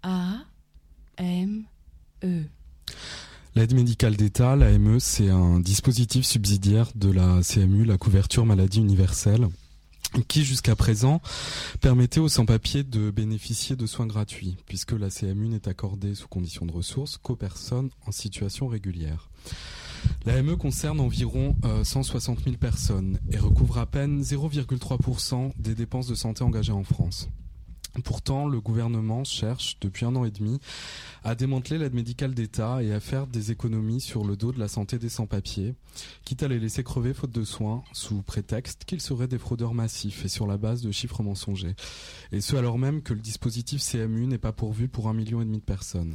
L'aide médicale d'État, l'AME, c'est un dispositif subsidiaire de la CMU, la couverture maladie universelle, qui jusqu'à présent permettait aux sans-papiers de bénéficier de soins gratuits, puisque la CMU n'est accordée sous conditions de ressources qu'aux personnes en situation régulière. L'AME concerne environ 160 000 personnes et recouvre à peine 0,3% des dépenses de santé engagées en France. Pourtant, le gouvernement cherche, depuis 1 an et demi, à démanteler l'aide médicale d'État et à faire des économies sur le dos de la santé des sans-papiers, quitte à les laisser crever faute de soins, sous prétexte qu'ils seraient des fraudeurs massifs et sur la base de chiffres mensongers. Et ce, alors même que le dispositif CMU n'est pas pourvu pour 1,5 million de personnes.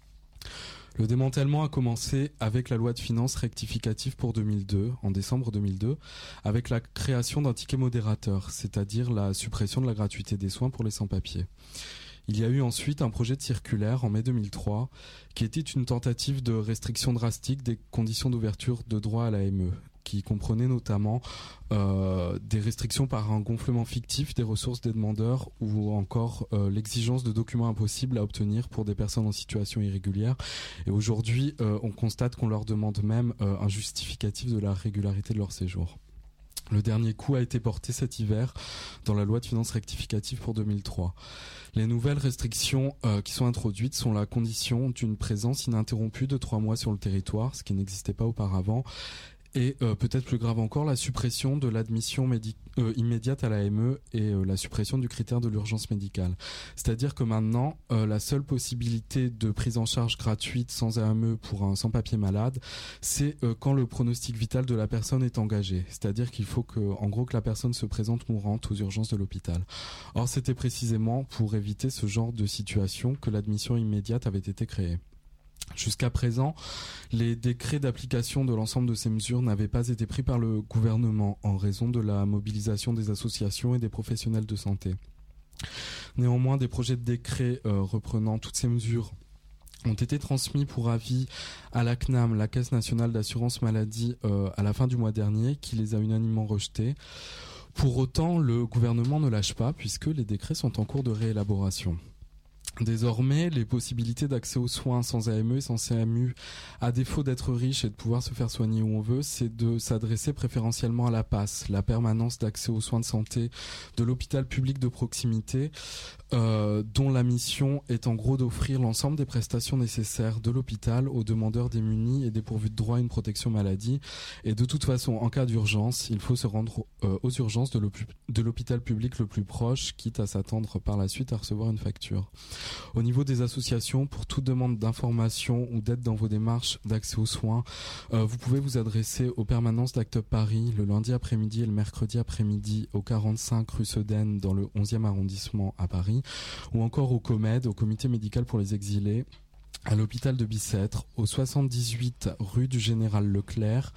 Le démantèlement a commencé avec la loi de finances rectificative pour 2002, en décembre 2002, avec la création d'un ticket modérateur, c'est-à-dire la suppression de la gratuité des soins pour les sans-papiers. Il y a eu ensuite un projet de circulaire en mai 2003 qui était une tentative de restriction drastique des conditions d'ouverture de droit à l'AME, qui comprenait notamment des restrictions par un gonflement fictif des ressources des demandeurs ou encore l'exigence de documents impossibles à obtenir pour des personnes en situation irrégulière. Et aujourd'hui, on constate qu'on leur demande même un justificatif de la régularité de leur séjour. Le dernier coup a été porté cet hiver dans la loi de finances rectificative pour 2003. Les nouvelles restrictions qui sont introduites sont la condition d'une présence ininterrompue de 3 mois sur le territoire, ce qui n'existait pas auparavant. Et peut-être plus grave encore, la suppression de l'admission immédiate à l'AME et la suppression du critère de l'urgence médicale. C'est-à-dire que maintenant, la seule possibilité de prise en charge gratuite sans AME pour un sans-papier malade, c'est quand le pronostic vital de la personne est engagé. C'est-à-dire qu'il faut que la personne se présente mourante aux urgences de l'hôpital. Or, c'était précisément pour éviter ce genre de situation que l'admission immédiate avait été créée. Jusqu'à présent, les décrets d'application de l'ensemble de ces mesures n'avaient pas été pris par le gouvernement en raison de la mobilisation des associations et des professionnels de santé. Néanmoins, des projets de décrets reprenant toutes ces mesures ont été transmis pour avis à la CNAM, la Caisse nationale d'assurance maladie, à la fin du mois dernier, qui les a unanimement rejetés. Pour autant, le gouvernement ne lâche pas puisque les décrets sont en cours de réélaboration. Désormais, les possibilités d'accès aux soins sans AME et sans CMU, à défaut d'être riche et de pouvoir se faire soigner où on veut, c'est de s'adresser préférentiellement à la PAS, la permanence d'accès aux soins de santé de l'hôpital public de proximité, dont la mission est en gros d'offrir l'ensemble des prestations nécessaires de l'hôpital aux demandeurs démunis et dépourvus de droit à une protection maladie. Et de toute façon, en cas d'urgence, il faut se rendre aux urgences de l'hôpital public le plus proche, quitte à s'attendre par la suite à recevoir une facture. Au niveau des associations, pour toute demande d'information ou d'aide dans vos démarches d'accès aux soins, vous pouvez vous adresser aux permanences d'Act Up Paris le lundi après-midi et le mercredi après-midi au 45 rue Sedaine dans le 11e arrondissement à Paris, ou encore au COMED, au Comité médical pour les exilés, à l'hôpital de Bicêtre, au 78 rue du Général Leclerc,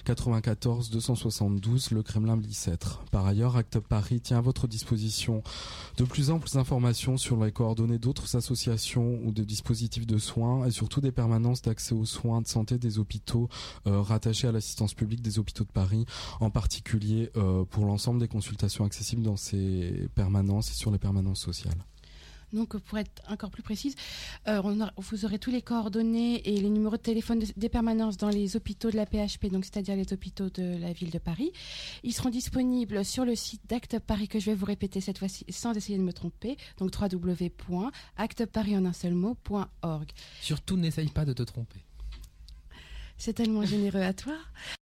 94 272 Le Kremlin-Bicêtre. Par ailleurs, Act Up Paris tient à votre disposition de plus amples informations sur les coordonnées d'autres associations ou de dispositifs de soins et surtout des permanences d'accès aux soins de santé des hôpitaux rattachés à l'assistance publique des hôpitaux de Paris, en particulier pour l'ensemble des consultations accessibles dans ces permanences et sur les permanences sociales. Donc, pour être encore plus précise, vous aurez tous les coordonnées et les numéros de téléphone des permanences dans les hôpitaux de la PHP, donc c'est-à-dire les hôpitaux de la ville de Paris. Ils seront disponibles sur le site d'Act Up Paris, que je vais vous répéter cette fois-ci sans essayer de me tromper, donc www.actupparis.org. Surtout, n'essaye pas de te tromper. C'est tellement généreux à toi.